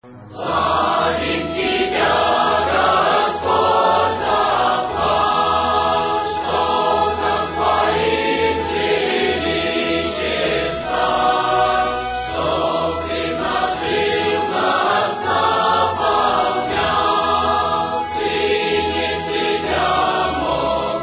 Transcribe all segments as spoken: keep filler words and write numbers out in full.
Славим Тебя, Господь, за план, что нам Твоим жилищем стать, чтоб Ты нажил нас, наполнял, Сыне себя мог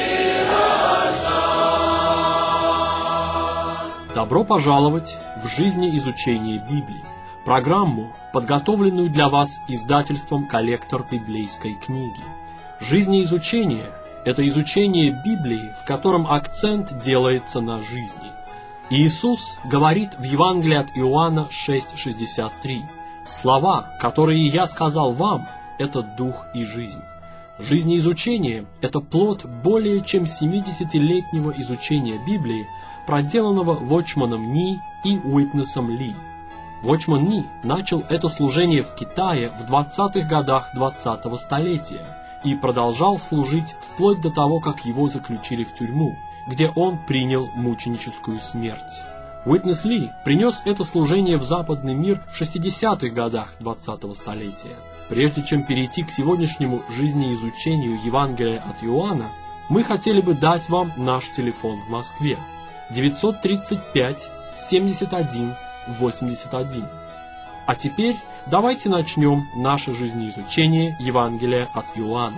выражать. Добро пожаловать в жизни изучения Библии, программу, подготовленную для вас издательством «Коллектор библейской книги». Жизнеизучение – это изучение Библии, в котором акцент делается на жизни. Иисус говорит в Евангелии от Иоанна шесть шестьдесят три: «Слова, которые я сказал вам, это дух и жизнь». Жизнеизучение – это плод более чем семидесятилетнего изучения Библии, проделанного Watchmanом Ни и Уитнесом Ли. Watchman Ни начал это служение в Китае в двадцатых годах двадцатого столетия и продолжал служить вплоть до того, как его заключили в тюрьму, где он принял мученическую смерть. Уитнес Ли принес это служение в западный мир в шестидесятых годах двадцатого столетия. Прежде чем перейти к сегодняшнему жизнеизучению Евангелия от Иоанна, мы хотели бы дать вам наш телефон в Москве девятьсот тридцать пять семьдесят один восемьдесят один. А теперь давайте начнем наше жизнеизучение Евангелия от Иоанна.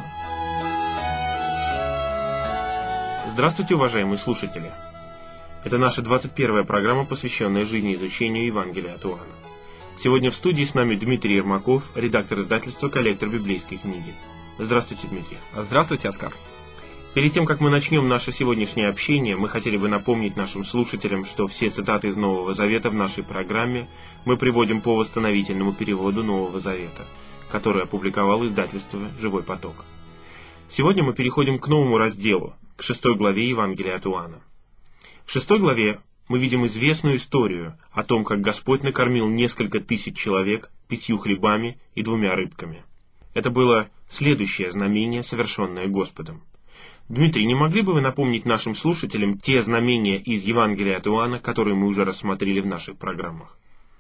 Здравствуйте, уважаемые слушатели! Это наша двадцать первая программа, посвященная жизнеизучению Евангелия от Иоанна. Сегодня в студии с нами Дмитрий Ермаков, редактор издательства «Коллектор библейской книги». Здравствуйте, Дмитрий. Здравствуйте, Оскар. Перед тем, как мы начнем наше сегодняшнее общение, мы хотели бы напомнить нашим слушателям, что все цитаты из Нового Завета в нашей программе мы приводим по восстановительному переводу Нового Завета, который опубликовало издательство «Живой поток». Сегодня мы переходим к новому разделу, к шестой главе Евангелия от Иоанна. В шестой главе мы видим известную историю о том, как Господь накормил несколько тысяч человек пятью хлебами и двумя рыбками. Это было следующее знамение, совершенное Господом. Дмитрий, не могли бы вы напомнить нашим слушателям те знамения из Евангелия от Иоанна, которые мы уже рассмотрели в наших программах?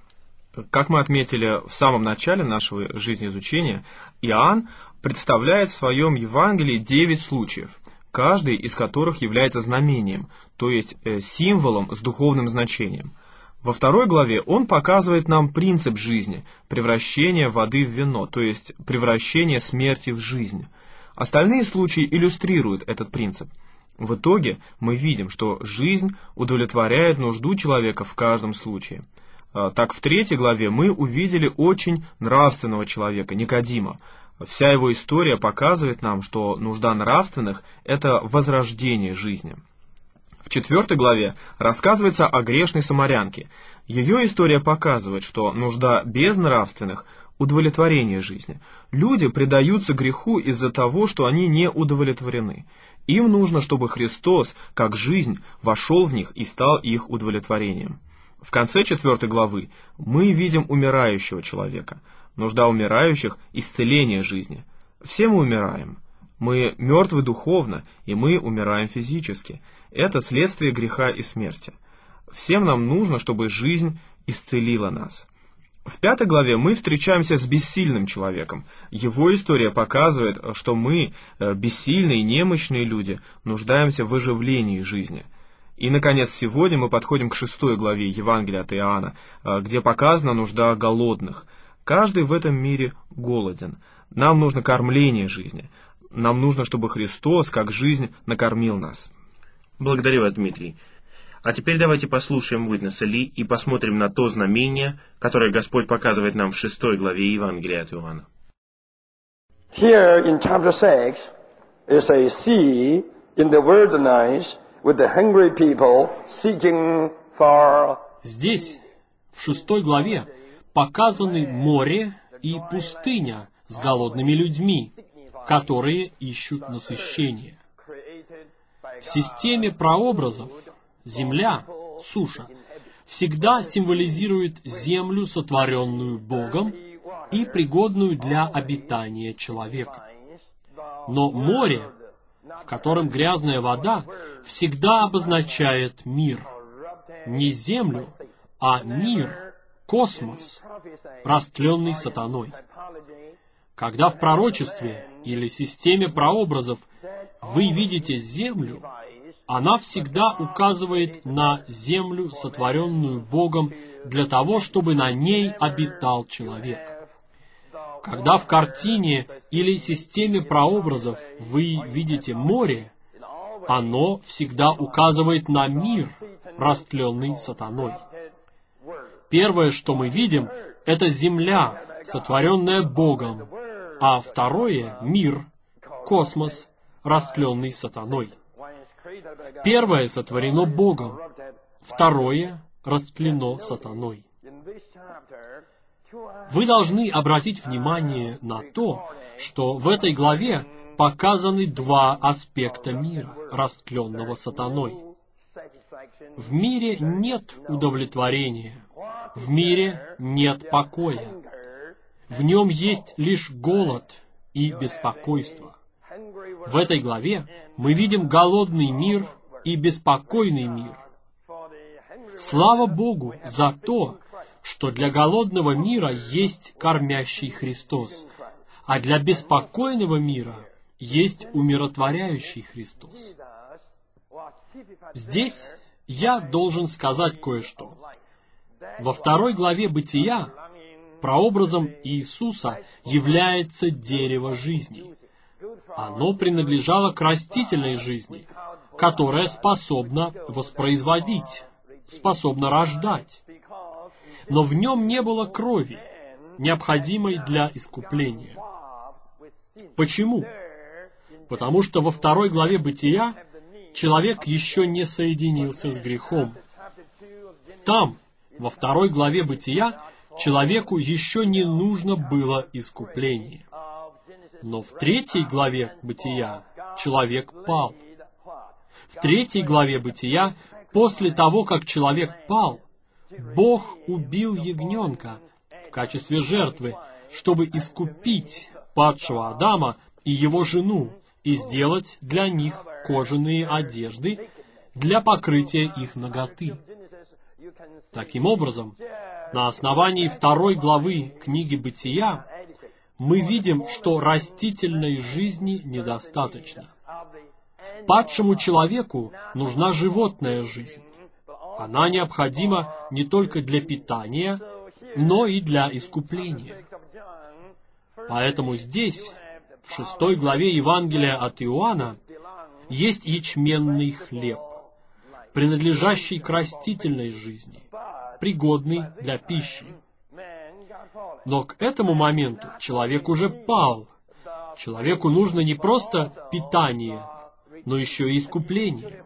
Как мы отметили в самом начале нашего жизнеизучения, Иоанн представляет в своем Евангелии девять случаев, каждый из которых является знамением, то есть символом с духовным значением. Во второй главе он показывает нам принцип жизни, превращение воды в вино, то есть превращение смерти в жизнь. Остальные случаи иллюстрируют этот принцип. В итоге мы видим, что жизнь удовлетворяет нужду человека в каждом случае. Так, в третьей главе мы увидели очень нравственного человека, Никодима. Вся его история показывает нам, что нужда нравственных – это возрождение жизни. В четвертой главе рассказывается о грешной самарянке. Ее история показывает, что нужда безнравственных – удовлетворение жизни. Люди предаются греху из-за того, что они не удовлетворены. Им нужно, чтобы Христос, как жизнь, вошел в них и стал их удовлетворением. В конце четвертой главы мы видим умирающего человека. Нужда умирающих – исцеление жизни. Все мы умираем. Мы мертвы духовно, и мы умираем физически. Это следствие греха и смерти. Всем нам нужно, чтобы жизнь исцелила нас. В пятой главе мы встречаемся с бессильным человеком. Его история показывает, что мы, бессильные, немощные люди, нуждаемся в оживлении жизни. И, наконец, сегодня мы подходим к шестой главе Евангелия от Иоанна, где показана нужда голодных. Каждый в этом мире голоден. Нам нужно кормление жизни. Нам нужно, чтобы Христос, как жизнь, накормил нас. Благодарю вас, Дмитрий. А теперь давайте послушаем Уитнеса Ли и посмотрим на то знамение, которое Господь показывает нам в шестой главе Евангелия от Иоанна. Here in chapter six is a sea in the wilderness with the hungry people seeking for... Здесь, в шестой главе, показаны море и пустыня с голодными людьми, которые ищут насыщения. В системе прообразов земля, суша, всегда символизирует землю, сотворенную Богом и пригодную для обитания человека. Но море, в котором грязная вода, всегда обозначает мир. Не землю, а мир, космос, растленный сатаной. Когда в пророчестве или системе прообразов вы видите Землю, она всегда указывает на Землю, сотворенную Богом, для того, чтобы на ней обитал человек. Когда в картине или системе прообразов вы видите море, оно всегда указывает на мир, растленный сатаной. Первое, что мы видим, это земля, сотворенная Богом, а второе — мир, космос, растленный сатаной. Первое сотворено Богом, второе растлено сатаной. Вы должны обратить внимание на то, что в этой главе показаны два аспекта мира, растленного сатаной. В мире нет удовлетворения, в мире нет покоя. В нем есть лишь голод и беспокойство. В этой главе мы видим голодный мир и беспокойный мир. Слава Богу за то, что для голодного мира есть кормящий Христос, а для беспокойного мира есть умиротворяющий Христос. Здесь я должен сказать кое-что. Во второй главе Бытия прообразом Иисуса является дерево жизни. Оно принадлежало к растительной жизни, которая способна воспроизводить, способна рождать. Но в нем не было крови, необходимой для искупления. Почему? Потому что во второй главе Бытия человек еще не соединился с грехом. Там, во второй главе Бытия, человеку еще не нужно было искупление. Но в третьей главе Бытия человек пал. В третьей главе Бытия, после того, как человек пал, Бог убил ягненка в качестве жертвы, чтобы искупить падшего Адама и его жену и сделать для них кожаные одежды для покрытия их наготы. Таким образом, на основании второй главы книги Бытия мы видим, что растительной жизни недостаточно. Падшему человеку нужна животная жизнь. Она необходима не только для питания, но и для искупления. Поэтому здесь, в шестой главе Евангелия от Иоанна, есть ячменный хлеб, принадлежащий к растительной жизни, пригодный для пищи. Но к этому моменту человек уже пал. Человеку нужно не просто питание, но еще и искупление.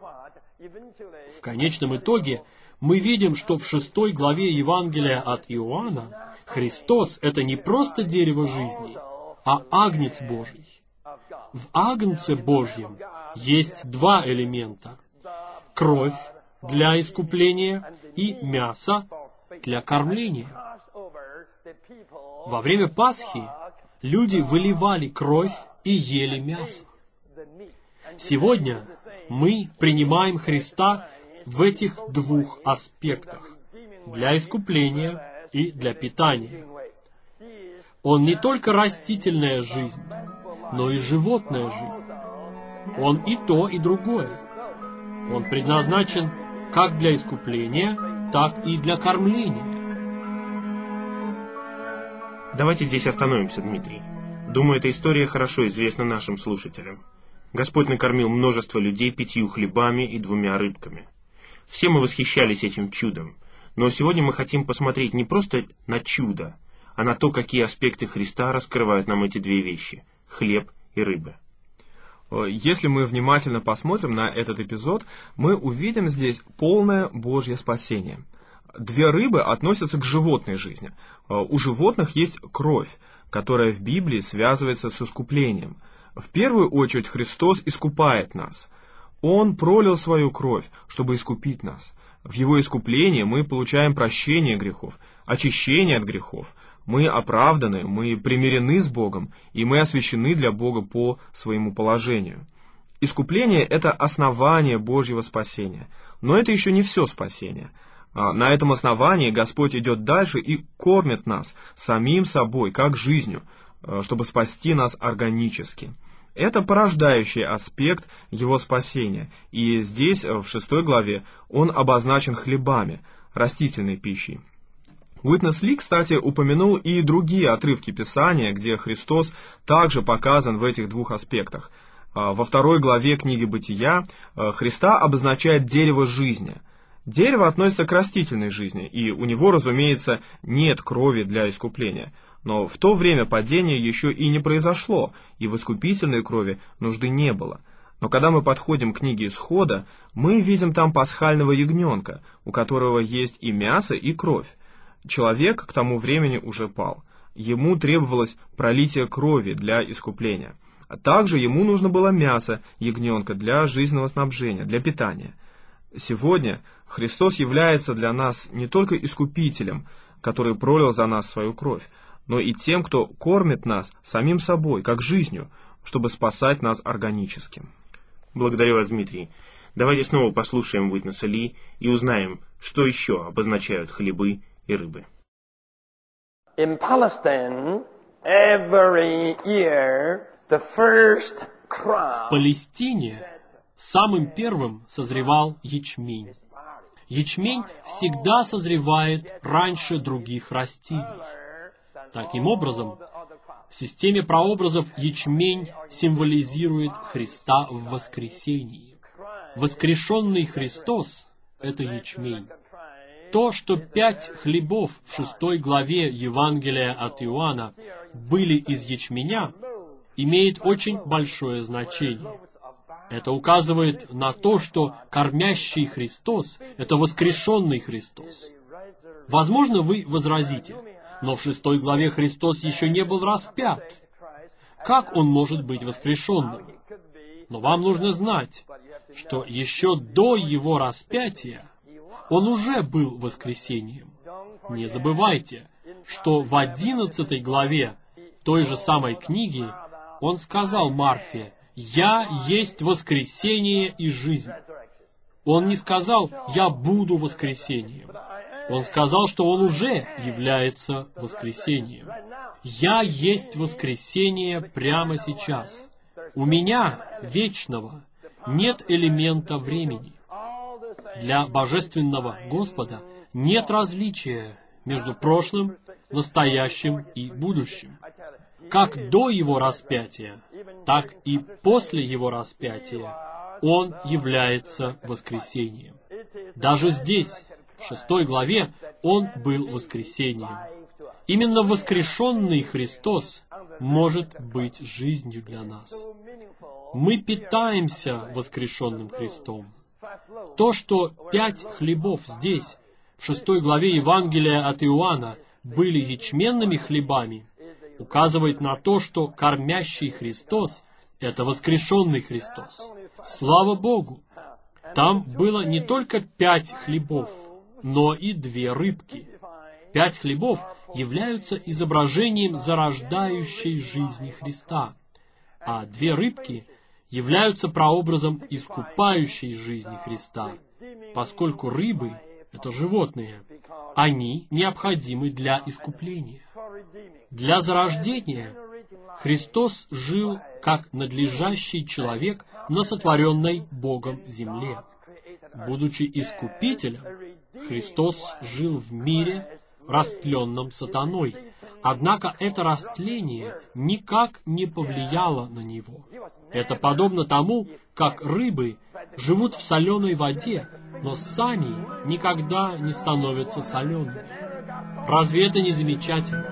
В конечном итоге мы видим, что в шестой главе Евангелия от Иоанна Христос — это не просто дерево жизни, а Агнец Божий. В Агнце Божьем есть два элемента — кровь для искупления и мясо для кормления. Во время Пасхи люди выливали кровь и ели мясо. Сегодня мы принимаем Христа в этих двух аспектах — для искупления и для питания. Он не только растительная жизнь, но и животная жизнь. Он и то, и другое. Он предназначен как для искупления, так и для кормления. Давайте здесь остановимся, Дмитрий. Думаю, эта история хорошо известна нашим слушателям. Господь накормил множество людей пятью хлебами и двумя рыбками. Все мы восхищались этим чудом, но сегодня мы хотим посмотреть не просто на чудо, а на то, какие аспекты Христа раскрывают нам эти две вещи — хлеб и рыба. Если мы внимательно посмотрим на этот эпизод, мы увидим здесь полное Божье спасение. Две рыбы относятся к животной жизни. У животных есть кровь, которая в Библии связывается с искуплением. В первую очередь Христос искупает нас. Он пролил свою кровь, чтобы искупить нас. В Его искуплении мы получаем прощение грехов, очищение от грехов. Мы оправданы, мы примирены с Богом, и мы освящены для Бога по своему положению. Искупление — это основание Божьего спасения. Но это еще не все спасение. На этом основании Господь идет дальше и кормит нас самим собой, как жизнью, чтобы спасти нас органически. Это порождающий аспект Его спасения, и здесь, в шестой главе, он обозначен хлебами, растительной пищей. Уитнес Ли, кстати, упомянул и другие отрывки Писания, где Христос также показан в этих двух аспектах. Во второй главе книги Бытия Христа обозначает дерево жизни. Дерево относится к растительной жизни, и у него, разумеется, нет крови для искупления. Но в то время падение еще и не произошло, и в искупительной крови нужды не было. Но когда мы подходим к книге Исхода, мы видим там пасхального ягненка, у которого есть и мясо, и кровь. Человек к тому времени уже пал. Ему требовалось пролитие крови для искупления. А также ему нужно было мясо ягненка для жизненного снабжения, для питания. Сегодня Христос является для нас не только искупителем, который пролил за нас свою кровь, но и тем, кто кормит нас самим собой, как жизнью, чтобы спасать нас органически. Благодарю вас, Дмитрий. Давайте снова послушаем Уитнеса Ли и узнаем, что еще обозначают хлебы и рыбы. In Palestine, every year, the first crop В Палестине самым первым созревал ячмень. Ячмень всегда созревает раньше других растений. Таким образом, в системе прообразов ячмень символизирует Христа в воскресении. Воскрешенный Христос — это ячмень. То, что пять хлебов в шестой главе Евангелия от Иоанна были из ячменя, имеет очень большое значение. Это указывает на то, что кормящий Христос — это воскрешенный Христос. Возможно, вы возразите, но в шестой главе Христос еще не был распят. Как Он может быть воскрешенным? Но вам нужно знать, что еще до Его распятия Он уже был воскресением. Не забывайте, что в одиннадцатой главе той же самой книги Он сказал Марфе: «Я есть воскресение и жизнь». Он не сказал: «Я буду воскресением». Он сказал, что Он уже является воскресением. «Я есть воскресение прямо сейчас. У Меня, вечного, нет элемента времени». Для божественного Господа нет различия между прошлым, настоящим и будущим. Как до Его распятия, так и после Его распятия Он является воскресением. Даже здесь, в шестой главе, Он был воскресением. Именно воскрешенный Христос может быть жизнью для нас. Мы питаемся воскрешенным Христом. То, что пять хлебов здесь, в шестой главе Евангелия от Иоанна, были ячменными хлебами, указывает на то, что кормящий Христос — это воскрешенный Христос. Слава Богу! Там было не только пять хлебов, но и две рыбки. Пять хлебов являются изображением зарождающей жизни Христа, а две рыбки являются прообразом искупающей жизни Христа, поскольку рыбы — это животные. Они необходимы для искупления. Для зарождения Христос жил как надлежащий человек на сотворенной Богом земле. Будучи искупителем, Христос жил в мире, растленном сатаной. Однако это растление никак не повлияло на Него. Это подобно тому, как рыбы живут в соленой воде, но сами никогда не становятся солеными. Разве это не замечательно?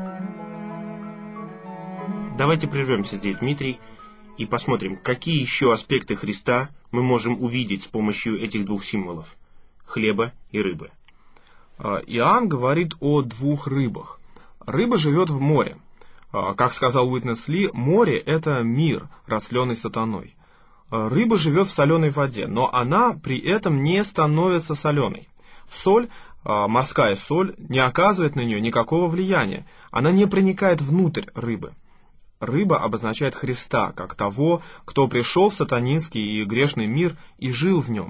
Давайте прервемся здесь, Дмитрий, и посмотрим, какие еще аспекты Христа мы можем увидеть с помощью этих двух символов — хлеба и рыбы. Иоанн говорит о двух рыбах. Рыба живет в море. Как сказал Уитнес Ли, море — это мир, растленный сатаной. Рыба живет в соленой воде, но она при этом не становится соленой. Соль, морская соль, не оказывает на нее никакого влияния. Она не проникает внутрь рыбы. Рыба обозначает Христа, как того, кто пришел в сатанинский и грешный мир и жил в нем.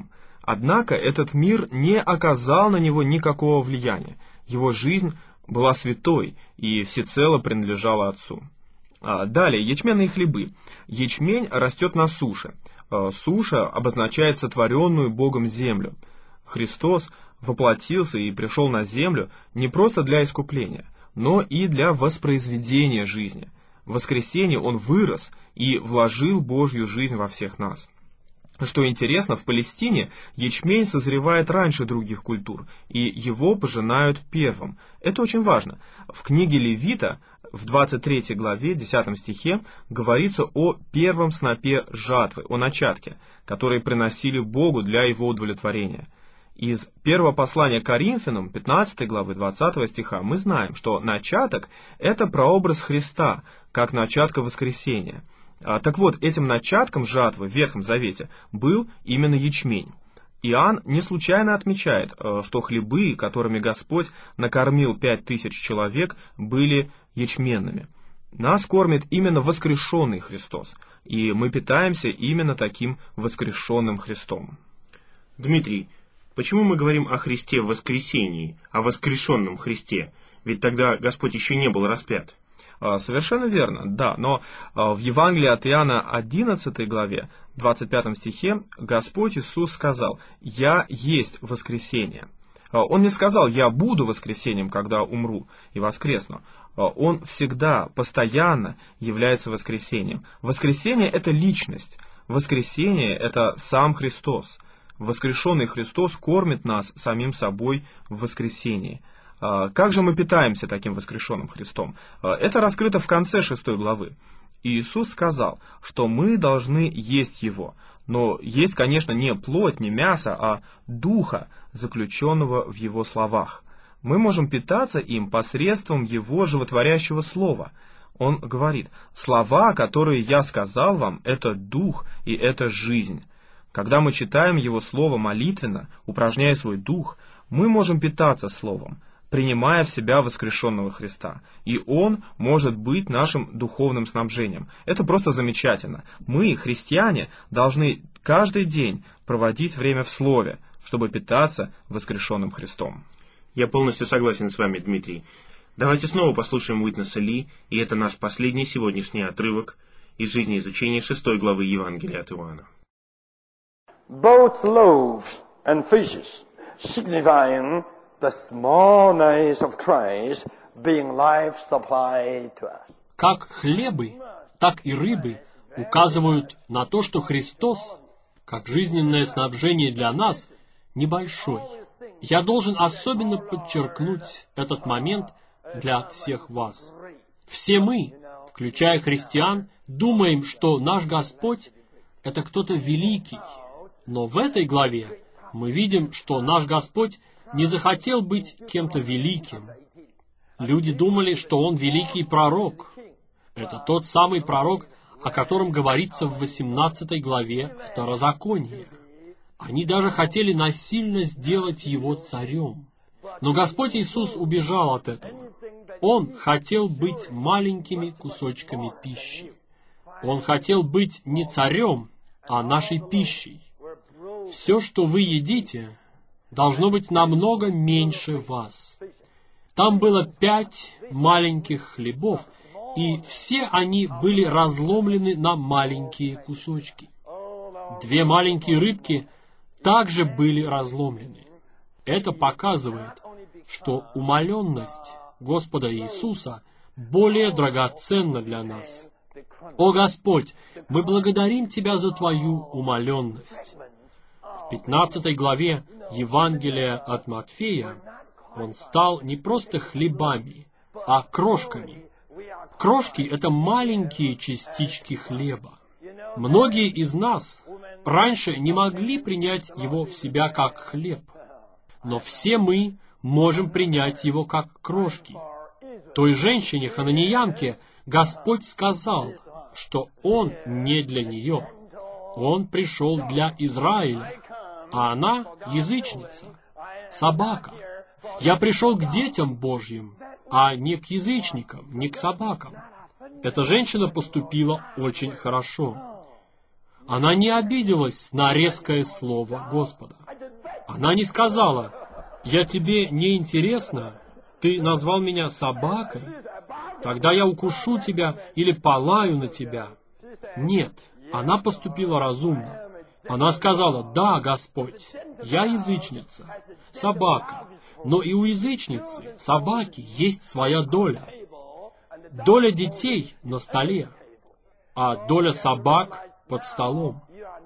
Однако этот мир не оказал на него никакого влияния. Его жизнь была святой и всецело принадлежала Отцу. Далее, ячменные хлебы. Ячмень растет на суше. Суша обозначает сотворенную Богом землю. Христос воплотился и пришел на землю не просто для искупления, но и для воспроизведения жизни. В воскресенье Он вырос и вложил Божью жизнь во всех нас. Что интересно, в Палестине ячмень созревает раньше других культур, и его пожинают первым. Это очень важно. В книге Левита, в двадцать третьей главе, десятом стихе, говорится о первом снопе жатвы, о начатке, который приносили Богу для его удовлетворения. Из первого послания к Коринфянам, пятнадцатой главы, двадцатого стиха, мы знаем, что начаток — это прообраз Христа, как начатка воскресения. Так вот, этим начатком жатвы в Ветхом Завете был именно ячмень. Иоанн не случайно отмечает, что хлебы, которыми Господь накормил пять тысяч человек, были ячменными. Нас кормит именно воскрешенный Христос, и мы питаемся именно таким воскрешенным Христом. Дмитрий, почему мы говорим о Христе в воскресении, о воскрешенном Христе? Ведь тогда Господь еще не был распят. Совершенно верно, да, но в Евангелии от Иоанна одиннадцатой главе, двадцать пятом стихе, Господь Иисус сказал: «Я есть воскресение». Он не сказал: «Я буду воскресением, когда умру и воскресну». Он всегда, постоянно является воскресением. Воскресение — это личность. Воскресение — это сам Христос. Воскрешенный Христос кормит нас самим собой в воскресении. Как же мы питаемся таким воскрешенным Христом? Это раскрыто в конце шестой главы. Иисус сказал, что мы должны есть Его. Но есть, конечно, не плоть, не мясо, а духа, заключенного в Его словах. Мы можем питаться им посредством Его животворящего слова. Он говорит: «Слова, которые я сказал вам, это дух и это жизнь». Когда мы читаем Его слово молитвенно, упражняя свой дух, мы можем питаться словом, принимая в себя воскрешенного Христа. И Он может быть нашим духовным снабжением. Это просто замечательно. Мы, христиане, должны каждый день проводить время в Слове, чтобы питаться воскрешенным Христом. Я полностью согласен с вами, Дмитрий. Давайте снова послушаем Уитнеса Ли, и это наш последний сегодняшний отрывок из жизнеизучения шестой главы Евангелия от Иоанна. Both loaves and fishes, signifying the smallness of Christ being life supply to us. Как хлебы, так и рыбы указывают на то, что Христос, как жизненное снабжение для нас, небольшой. Я должен особенно подчеркнуть этот момент для всех вас. Все мы, включая христиан, думаем, что наш Господь — это кто-то великий. Но в этой главе мы видим, что наш Господь не захотел быть кем-то великим. Люди думали, что Он великий пророк. Это тот самый пророк, о котором говорится в восемнадцатой главе Второзакония. Они даже хотели насильно сделать Его царем. Но Господь Иисус убежал от этого. Он хотел быть маленькими кусочками пищи. Он хотел быть не царем, а нашей пищей. Все, что вы едите, должно быть намного меньше вас. Там было пять маленьких хлебов, и все они были разломлены на маленькие кусочки. Две маленькие рыбки также были разломлены. Это показывает, что умоленность Господа Иисуса более драгоценна для нас. О Господь, мы благодарим Тебя за Твою умоленность. В пятнадцатой главе Евангелия от Матфея Он стал не просто хлебами, а крошками. Крошки — это маленькие частички хлеба. Многие из нас раньше не могли принять его в себя как хлеб, но все мы можем принять его как крошки. Той женщине, хананиянке, Господь сказал, что Он не для нее. Он пришел для Израиля, а она язычница, собака. Я пришел к детям Божьим, а не к язычникам, не к собакам. Эта женщина поступила очень хорошо. Она не обиделась на резкое слово Господа. Она не сказала: «Я тебе не интересна, ты назвал меня собакой, тогда я укушу тебя или полаю на тебя». Нет, она поступила разумно. Она сказала: «Да, Господь, я язычница, собака, но и у язычницы, собаки, есть своя доля. Доля детей на столе, а доля собак под столом.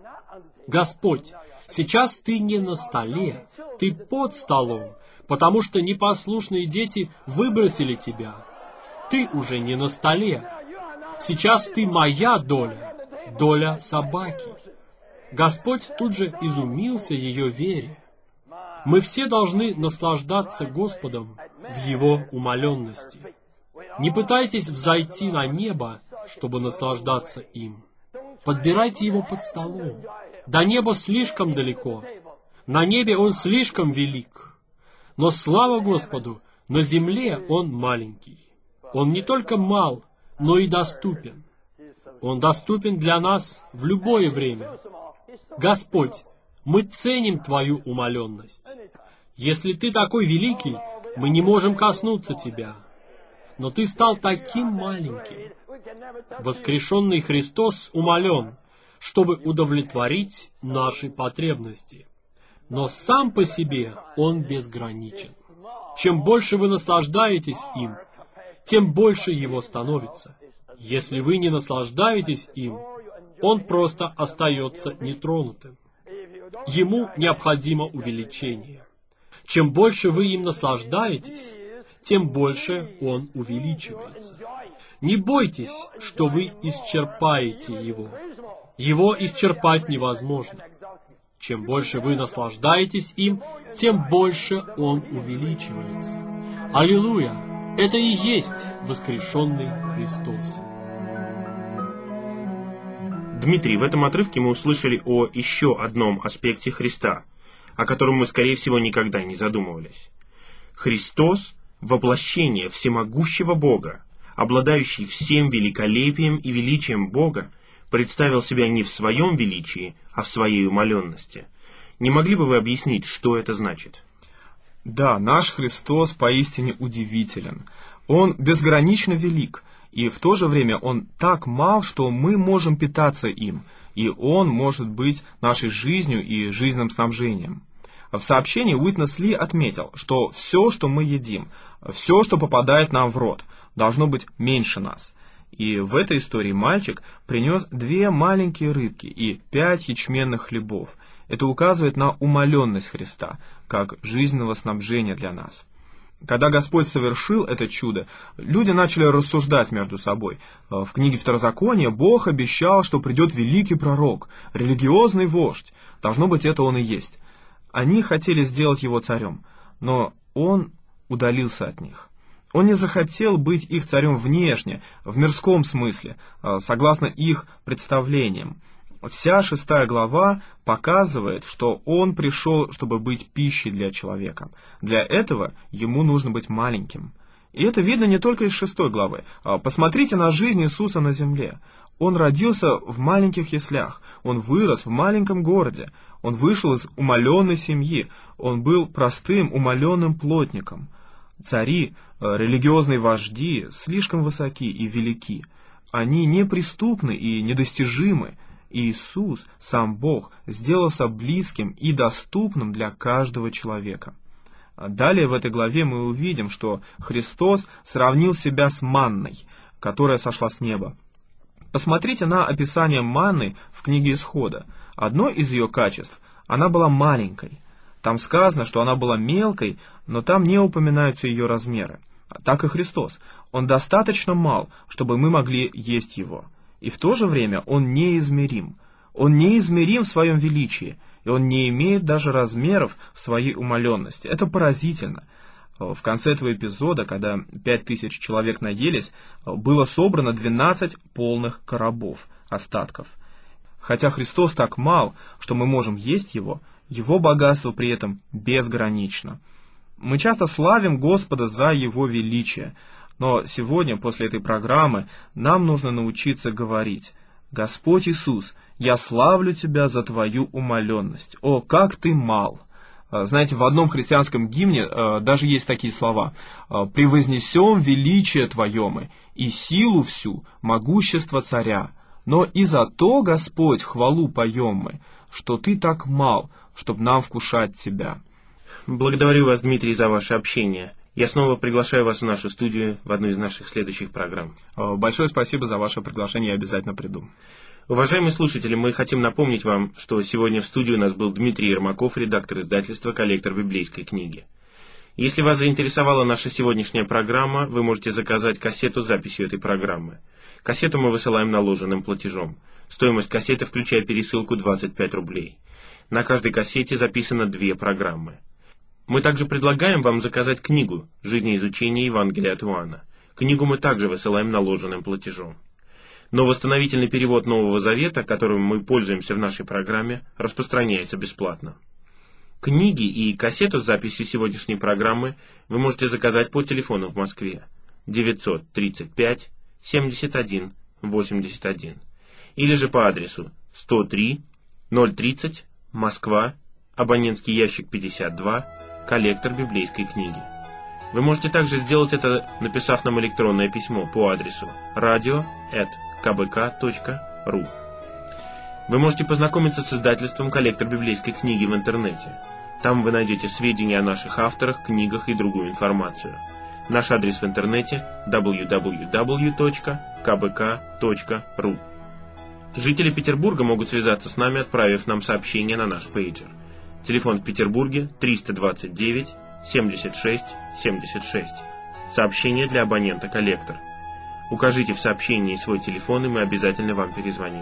Господь, сейчас ты не на столе, ты под столом, потому что непослушные дети выбросили тебя. Ты уже не на столе. Сейчас ты моя доля, доля собаки». Господь тут же изумился ее вере. Мы все должны наслаждаться Господом в Его умоленности. Не пытайтесь взойти на небо, чтобы наслаждаться им. Подбирайте Его под столом. До неба слишком далеко. На небе Он слишком велик. Но слава Господу, на земле Он маленький. Он не только мал, но и доступен. Он доступен для нас в любое время. Господь, мы ценим Твою умоленность. Если Ты такой великий, мы не можем коснуться Тебя. Но Ты стал таким маленьким. Воскрешенный Христос умолен, чтобы удовлетворить наши потребности. Но сам по себе Он безграничен. Чем больше вы наслаждаетесь им, тем больше Его становится. Если вы не наслаждаетесь им, Он просто остается нетронутым. Ему необходимо увеличение. Чем больше вы им наслаждаетесь, тем больше Он увеличивается. Не бойтесь, что вы исчерпаете Его. Его исчерпать невозможно. Чем больше вы наслаждаетесь им, тем больше Он увеличивается. Аллилуйя! Это и есть воскрешенный Христос. Дмитрий, в этом отрывке мы услышали о еще одном аспекте Христа, о котором мы, скорее всего, никогда не задумывались. Христос — воплощение всемогущего Бога, обладающий всем великолепием и величием Бога, представил себя не в своем величии, а в своей умоленности. Не могли бы вы объяснить, что это значит? Да, наш Христос поистине удивителен. Он безгранично велик, и в то же время Он так мал, что мы можем питаться им, и Он может быть нашей жизнью и жизненным снабжением. В сообщении Уитнес Ли отметил, что все, что мы едим, все, что попадает нам в рот, должно быть меньше нас. И в этой истории мальчик принес две маленькие рыбки и пять ячменных хлебов. Это указывает на умоленность Христа, как жизненного снабжения для нас. Когда Господь совершил это чудо, люди начали рассуждать между собой. В книге Второзакония Бог обещал, что придет великий пророк, религиозный вождь. Должно быть, это он и есть. Они хотели сделать его царем, но он удалился от них. Он не захотел быть их царем внешне, в мирском смысле, согласно их представлениям. Вся шестая глава показывает, что он пришел, чтобы быть пищей для человека. Для этого ему нужно быть маленьким. И это видно не только из шестой главы. Посмотрите на жизнь Иисуса на земле. Он родился в маленьких яслях, он вырос в маленьком городе, он вышел из умаленной семьи, он был простым умаленным плотником. Цари, религиозные вожди слишком высоки и велики. Они неприступны и недостижимы. Иисус, сам Бог, сделался близким и доступным для каждого человека. Далее в этой главе мы увидим, что Христос сравнил себя с манной, которая сошла с неба. Посмотрите на описание манны в книге Исхода. Одно из ее качеств — она была маленькой. Там сказано, что она была мелкой, но там не упоминаются ее размеры. Так и Христос. Он достаточно мал, чтобы мы могли есть его. И в то же время он неизмерим. Он неизмерим в своем величии, и он не имеет даже размеров в своей умаленности. Это поразительно. В конце этого эпизода, когда пять тысяч человек наелись, было собрано двенадцать полных коробов остатков. Хотя Христос так мал, что мы можем есть его, его богатство при этом безгранично. Мы часто славим Господа за его величие, но сегодня, после этой программы, нам нужно научиться говорить: «Господь Иисус, я славлю Тебя за Твою умаленность. О, как Ты мал! Знаете, в одном христианском гимне э, даже есть такие слова: «Превознесем величие Твое мы и силу всю, могущество царя, но и за то, Господь, хвалу поем мы, что Ты так мал, чтоб нам вкушать Тебя». Благодарю вас, Дмитрий, за ваше общение. Я снова приглашаю вас в нашу студию в одну из наших следующих программ. Большое спасибо за ваше приглашение, я обязательно приду. Уважаемые слушатели, мы хотим напомнить вам, что сегодня в студии у нас был Дмитрий Ермаков, редактор издательства «Коллектор библейской книги». Если вас заинтересовала наша сегодняшняя программа, вы можете заказать кассету с записью этой программы. Кассету мы высылаем наложенным платежом. Стоимость кассеты включает пересылку двадцать пять рублей. На каждой кассете записано две программы. Мы также предлагаем вам заказать книгу «Жизнеизучение Евангелия от Иоанна». Книгу мы также высылаем наложенным платежом. Но восстановительный перевод Нового Завета, которым мы пользуемся в нашей программе, распространяется бесплатно. Книги и кассету с записью сегодняшней программы вы можете заказать по телефону в Москве девятьсот тридцать пять семьдесят один восемьдесят один или же по адресу сто три ноль тридцать Москва, абонентский ящик пятьдесят два, коллектор библейской книги. Вы можете также сделать это, написав нам электронное письмо по адресу радио эт ка бэ ка точка ру. Вы можете познакомиться с издательством «Коллектор библейской книги» в интернете. Там вы найдете сведения о наших авторах, книгах и другую информацию. Наш адрес в интернете дабл ю дабл ю дабл ю точка ка бэ ка точка ру. Жители Петербурга могут связаться с нами, отправив нам сообщение на наш пейджер. Телефон в Петербурге триста двадцать девять семьдесят шесть семьдесят шесть. Сообщение для абонента «Коллектор». Укажите в сообщении свой телефон, и мы обязательно вам перезвоним.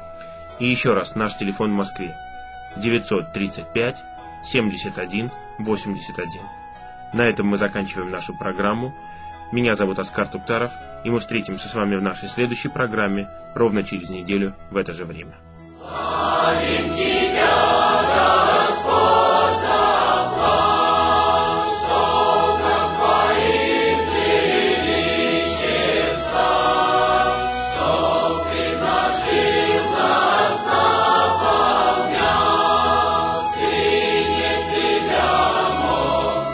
И еще раз, наш телефон в Москве девятьсот тридцать пять семьдесят один восемьдесят один. На этом мы заканчиваем нашу программу. Меня зовут Оскар Туктаров, и мы встретимся с вами в нашей следующей программе ровно через неделю в это же время. Славим Тебя, Господь, за план, что как Твоим жилищем стал, что Ты нажил нас, наполнял, Сыне себя мог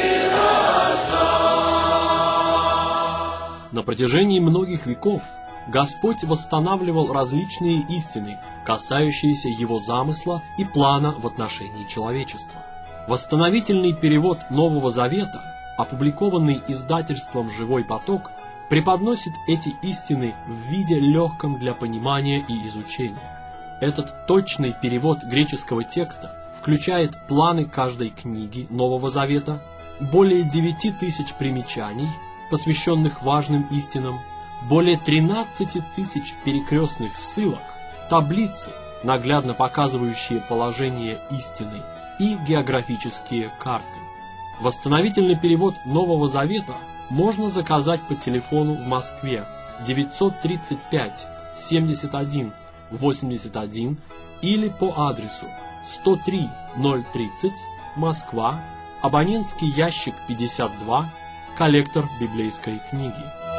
выражать. На протяжении многих веков Господь восстанавливал различные истины, касающиеся Его замысла и плана в отношении человечества. Восстановительный перевод Нового Завета, опубликованный издательством «Живой поток», преподносит эти истины в виде легком для понимания и изучения. Этот точный перевод греческого текста включает планы каждой книги Нового Завета, более девяти тысяч примечаний, посвященных важным истинам, более тринадцати тысяч перекрестных ссылок, таблицы, наглядно показывающие положение истины, и географические карты. Восстановительный перевод Нового Завета можно заказать по телефону в Москве девятьсот тридцать пять семьдесят один восемьдесят один или по адресу сто три ноль тридцать Москва, абонентский ящик пятьдесят два, коллектор библейской книги.